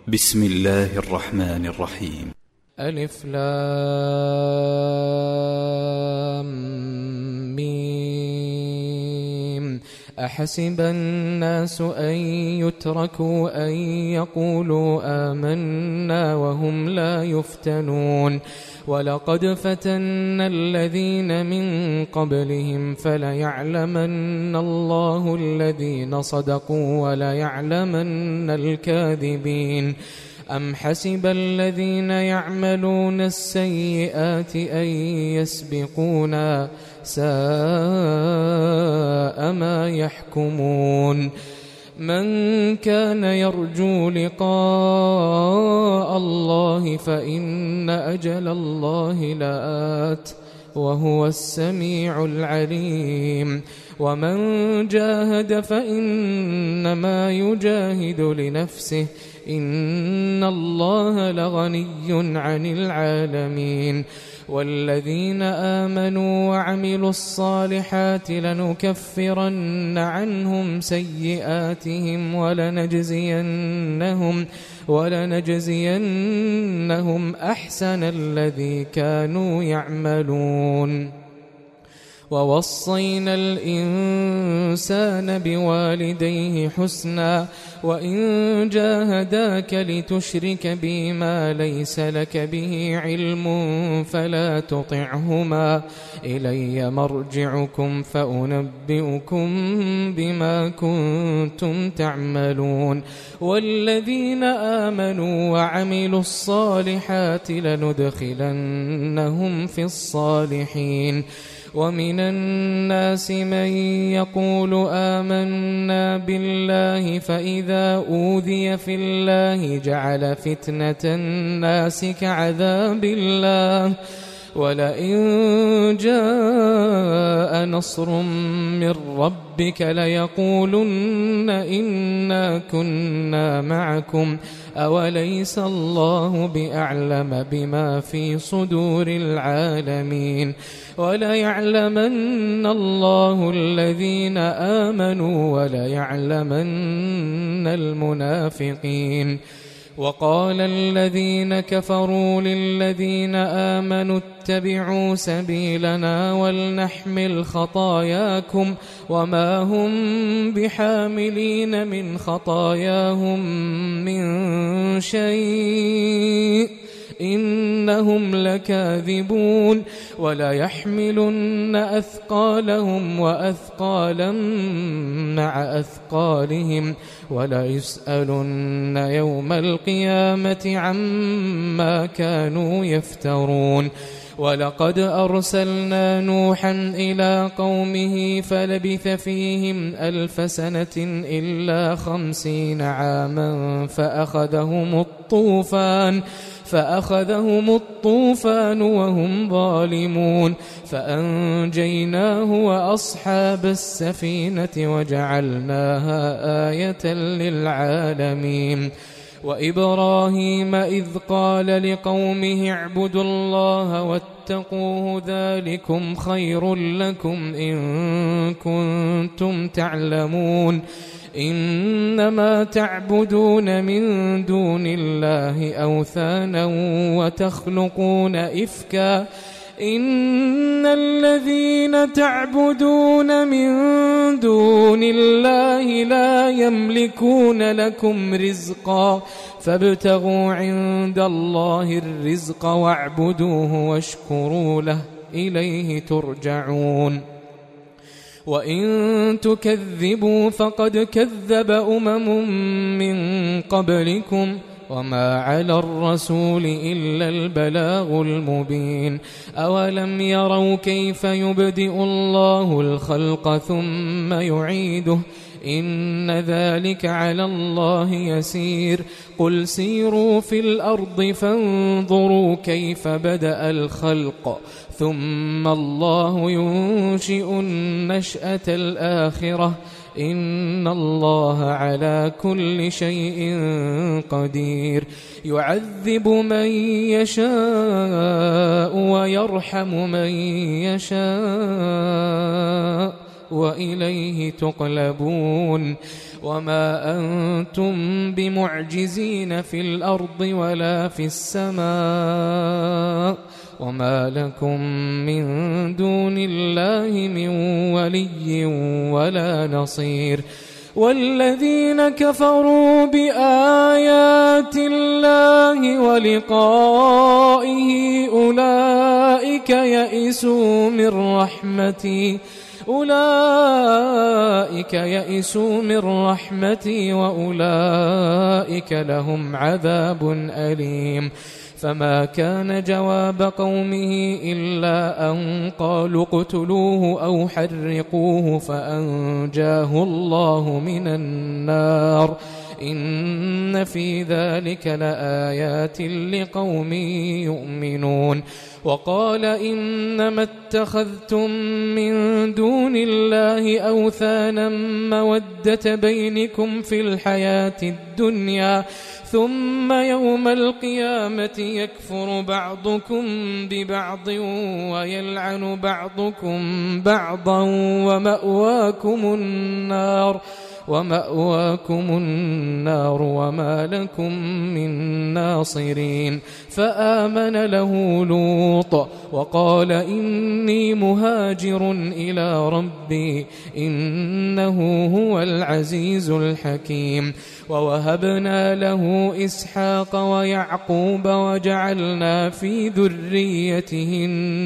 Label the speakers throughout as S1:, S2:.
S1: بسم الله الرحمن الرحيم.
S2: ألف لام ميم. أحسب الناس أن يتركوا أن يقولوا آمنا وهم لا يفتنون ولقد فتنا الذين من قبلهم فليعلمن الله الذين صدقوا وليعلمن الكاذبين. أم حسب الذين يعملون السيئات أن يسبقونا ساء ما يحكمون. من كان يرجو لقاء الله فإن أجل الله لآت وهو السميع العليم. ومن جاهد فإنما يجاهد لنفسه إن الله لغني عن العالمين. والذين آمنوا وعملوا الصالحات لنكفرن عنهم سيئاتهم ولنجزينهم أحسن الذي كانوا يعملون. ووصينا الإنسان بوالديه حسنا وإن جاهداك لتشرك بي ما ليس لك به علم فلا تطعهما إلي مرجعكم فأنبئكم بما كنتم تعملون. والذين آمنوا وعملوا الصالحات لندخلنهم في الصالحين. ومن الناس من يقول آمنا بالله فإذا أوذي في الله جعل فتنة الناس كعذاب الله ولئن جاء نصر من ربك ليقولن إنا كنا معكم أوليس الله بأعلم بما في صدور العالمين. وليعلمن الله الذين آمنوا وليعلمن المنافقين. وقال الذين كفروا للذين آمنوا اتبعوا سبيلنا ولنحمل خطاياكم وما هم بحاملين من خطاياهم من شيء إنهم لكاذبون. وليحملن أثقالهم وأثقالا مع أثقالهم وليسألن يوم القيامة عما كانوا يفترون. ولقد أرسلنا نوحا إلى قومه فلبث فيهم 1000 سنة إلا 50 عاما فأخذهم الطوفان وهم ظالمون فأنجيناه وأصحاب السفينة وجعلناها آية للعالمين. وإبراهيم إذ قال لقومه اعبدوا الله واتقوه ذلكم خير لكم إن كنتم تعلمون. إنما تعبدون من دون الله أوثانا وتخلقون إفكا إن الذين تعبدون من دون الله لا يملكون لكم رزقا فابتغوا عند الله الرزق واعبدوه واشكروا له إليه ترجعون. وإن تكذبوا فقد كذب من قبلكم وما على الرسول إلا البلاغ المبين. أولم يروا كيف يبدئ الله الخلق ثم يعيده إن ذلك على الله يسير. قل سيروا في الأرض فانظروا كيف بدأ الخلق ثم الله ينشئ النشأة الآخرة إن الله على كل شيء قدير. يعذب من يشاء ويرحم من يشاء وإليه تقلبون وما أنتم بمعجزين في الأرض ولا في السماء وما لكم من دون الله من ولي ولا نصير والذين كفروا بآيات الله ولقائه أولئك يئسوا من رحمتي وأولئك لهم عذاب أليم فما كان جواب قومه إلا أن قالوا اقتلوه أو حرقوه فأنجاه الله من النار إن في ذلك لآيات لقوم يؤمنون وقال إنما اتخذتم من دون الله أوثانا مودة بينكم في الحياة الدنيا ثم يوم القيامة يكفر بعضكم ببعض ويلعن بعضكم بعضا ومأواكم النار وما لكم من ناصرين فآمن له لوط وقال إني مهاجر إلى ربي إنه هو العزيز الحكيم ووهبنا له إسحاق ويعقوب وجعلنا في ذريته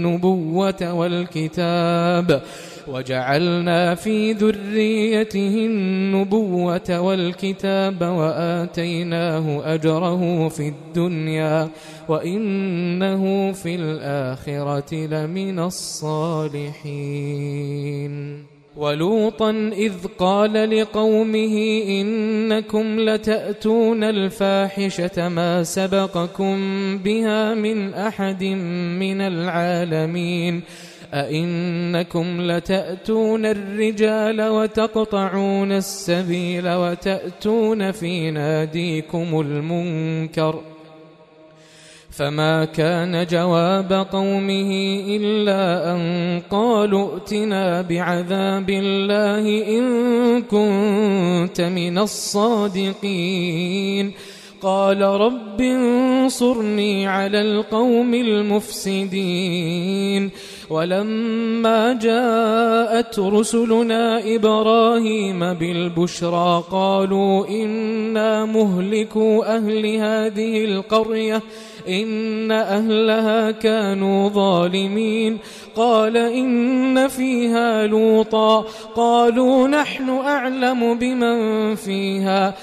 S2: النبوة والكتاب وآتيناه أجره في الدنيا وإنه في الآخرة لمن الصالحين ولوطا إذ قال لقومه إنكم لتأتون الفاحشة ما سبقكم بها من أحد من العالمين أئنكم لتأتون الرجال وتقطعون السبيل وتأتون في ناديكم المنكر فما كان جواب قومه إلا أن قالوا ائتنا بعذاب الله إن كنت من الصادقين قال رب انصرني على القوم المفسدين ولما جاءت رسلنا إبراهيم بالبشرى قالوا إنا مهلكوا أهل هذه القرية إن أهلها كانوا ظالمين قال إن فيها لوطا قالوا نحن أعلم بمن فيها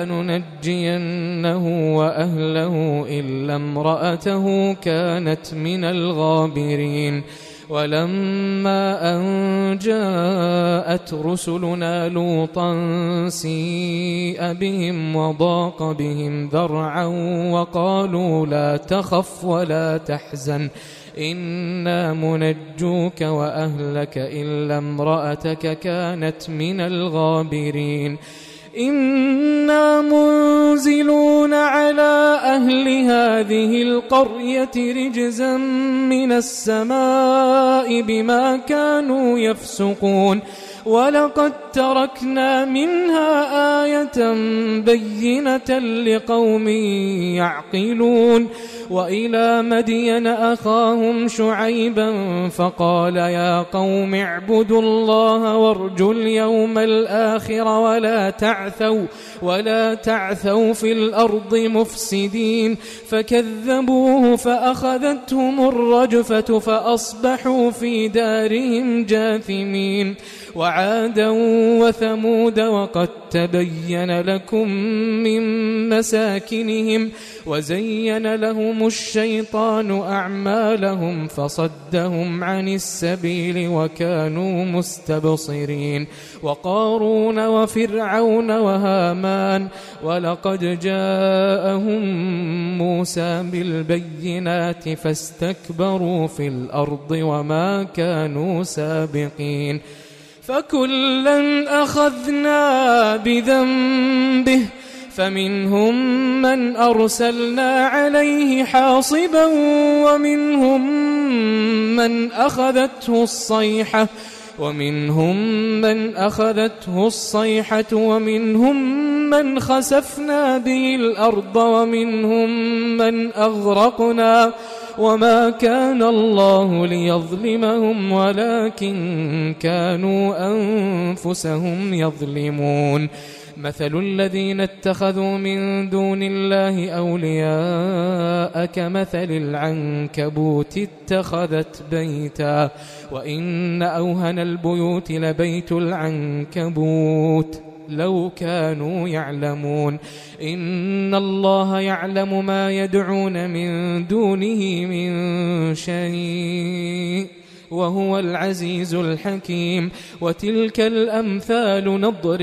S2: لننجينه وأهله إلا امرأته كانت من الغابرين ولما أن جاءت رسلنا لوطا سيء بهم وضاق بهم ذرعا وقالوا لا تخف ولا تحزن إنا منجوك وأهلك إلا امرأتك كانت من الغابرين إنا منزلون على أهل هذه القرية رجزا من السماء بما كانوا يفسقون ولقد تركنا منها آية بينة لقوم يعقلون وإلى مدين أخاهم شعيبا فقال يا قوم اعبدوا الله وارجوا اليوم الآخر ولا تعثوا في الأرض مفسدين فكذبوه فأخذتهم الرجفة فأصبحوا في دارهم جاثمين وعادا وثمود وقد تبين لكم من مساكنهم وزين لهم الشيطان أعمالهم فصدهم عن السبيل وكانوا مستبصرين وقارون وفرعون وهامان ولقد جاءهم موسى بالبينات فاستكبروا في الأرض وما كانوا سابقين فكلا أخذنا بذنبه فمنهم من أرسلنا عليه حاصبا ومنهم من أخذته الصيحة ومنهم من أخذته الصيحة ومنهم من خسفنا به الأرض ومنهم من أغرقنا وما كان الله ليظلمهم ولكن كانوا أنفسهم يظلمون مثل الذين اتخذوا من دون الله أولياء كمثل العنكبوت اتخذت بيتا وإن أوهن البيوت لبيت العنكبوت لو كانوا يعلمون إن الله يعلم ما يدعون من دونه من شيء وهو العزيز الحكيم وتلك الأمثال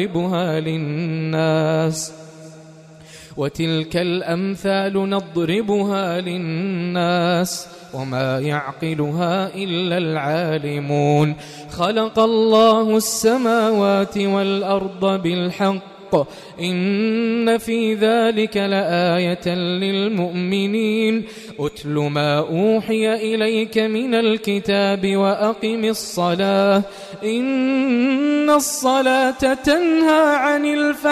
S2: نضربها للناس وما يعقلها إلا العالمون خلق الله السماوات والأرض بالحق إن في ذلك لآية للمؤمنين أتل ما أوحي إليك من الكتاب وأقم الصلاة إن الصلاة تنهى عن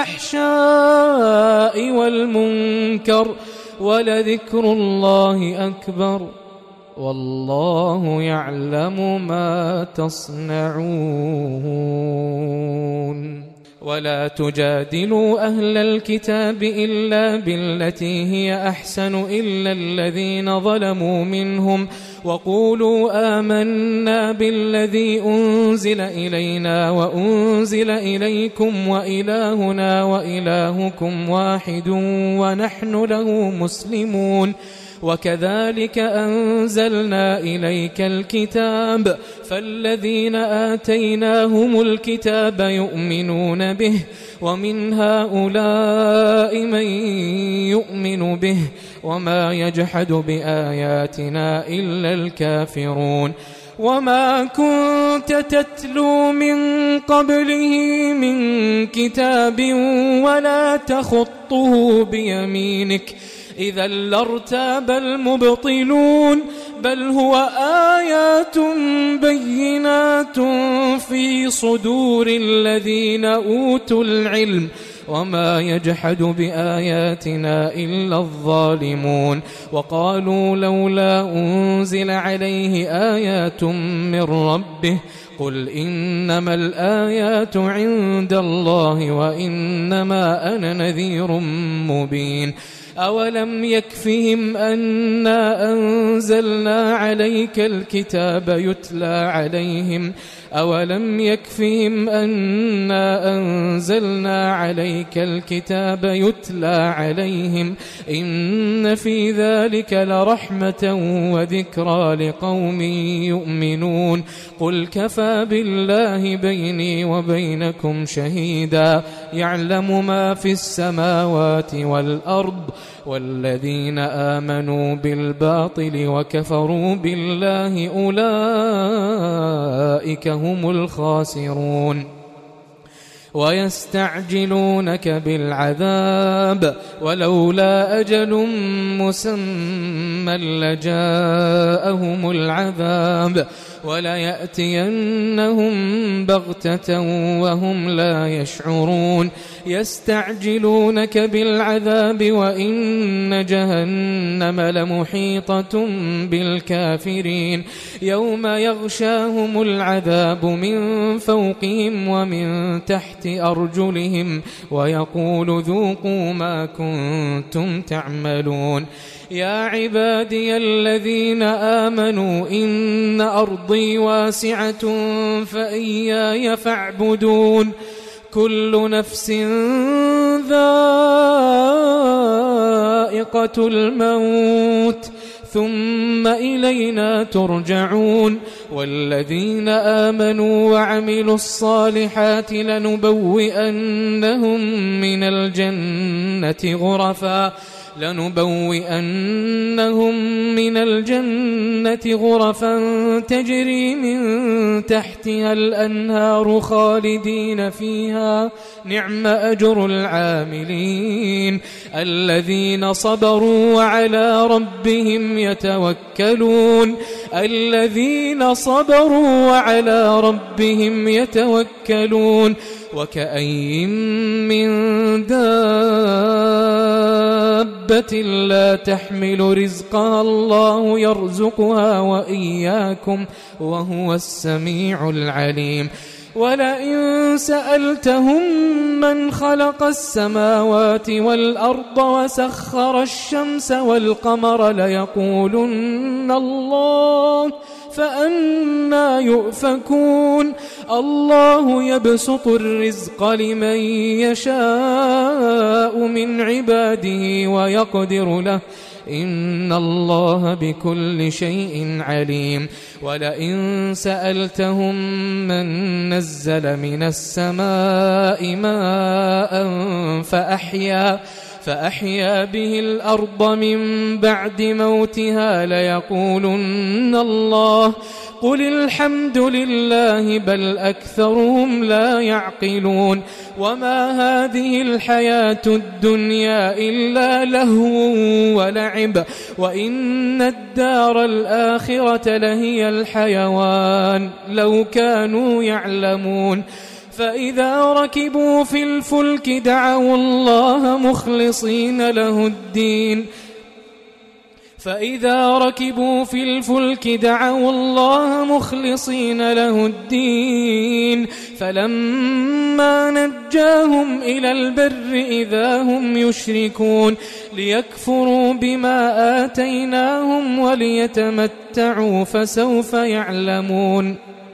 S2: الفحشاء والمنكر ولذكر الله أكبر والله يعلم ما تصنعون ولا تجادلوا أهل الكتاب إلا بالتي هي أحسن إلا الذين ظلموا منهم وقولوا آمنا بالذي أنزل إلينا وأنزل إليكم وإلهنا وإلهكم واحد ونحن له مسلمون وكذلك أنزلنا إليك الكتاب فالذين آتيناهم الكتاب يؤمنون به ومن هؤلاء من يؤمن به وما يجحد بآياتنا إلا الكافرون وما كنت تتلو من قبله من كتاب ولا تخطه بيمينك إذا لارتاب المبطلون بل هو آيات بينات في صدور الذين أوتوا العلم وما يجحد بآياتنا إلا الظالمون وقالوا لولا أنزل عليه آيات من ربه قل إنما الآيات عند الله وإنما أنا نذير مبين أولم يكفهم أنا أنزلنا عليك الكتاب يتلى عليهم أولم يكفهم أنا أنزلنا عليك الكتاب يتلى عليهم إن في ذلك لرحمة وذكرى لقوم يؤمنون قل كفى بالله بيني وبينكم شهيدا يعلم ما في السماوات والأرض والذين آمنوا بالباطل وكفروا بالله أولئك هم الخاسرون ويستعجلونك بالعذاب ولولا أجل مسمى لجاءهم العذاب وليأتينهم بغتة وهم لا يشعرون يستعجلونك بالعذاب وإن جهنم لمحيطة بالكافرين يوم يغشاهم العذاب من فوقهم ومن تحت أرجلهم ويقول ذوقوا ما كنتم تعملون يا عبادي الذين آمنوا إن أرضي واسعة فإياي فاعبدون كل نفس ذائقة الموت ثم إلينا ترجعون والذين آمنوا وعملوا الصالحات لنبوئنهم من الجنة غرفا لنبوئنهم من الجنة غرفا تجري من تحتها الأنهار خالدين فيها نعم أجر العاملين الذين صبروا وعلى ربهم يتوكلون وكأين من دابة لا تحمل رزقها الله يرزقها وإياكم وهو السميع العليم ولئن سألتهم من خلق السماوات والأرض وسخر الشمس والقمر ليقولن الله فأنى يؤفكون الله يبسط الرزق لمن يشاء من عباده ويقدر له إن الله بكل شيء عليم ولئن سألتهم من نزل من السماء ماء فأحيا به الأرض من بعد موتها ليقولن الله قل الحمد لله بل أكثرهم لا يعقلون وما هذه الحياة الدنيا إلا لهو ولعب وإن الدار الآخرة لهي الحيوان لو كانوا يعلمون فإذا ركبوا في الفلك دعوا الله مخلصين له الدين فلما نجاهم إلى البر إذا هم يشركون ليكفروا بما آتيناهم وليتمتعوا فسوف يعلمون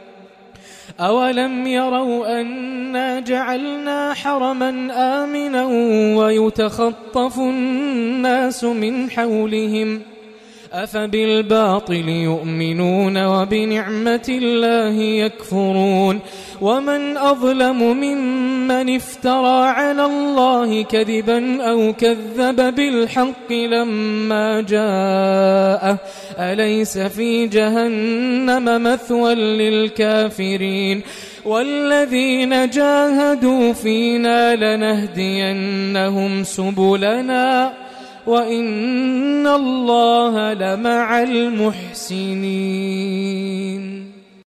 S2: أولم يروا أنا جعلنا حرما آمنا ويتخطف الناس من حولهم أفبالباطل يؤمنون وبنعمة الله يكفرون ومن أظلم ممن افترى على الله كذبا أو كذب بالحق لما جاءه أليس في جهنم مثوى للكافرين والذين جاهدوا فينا لنهدينهم سبلنا وإن الله لمع المحسنين.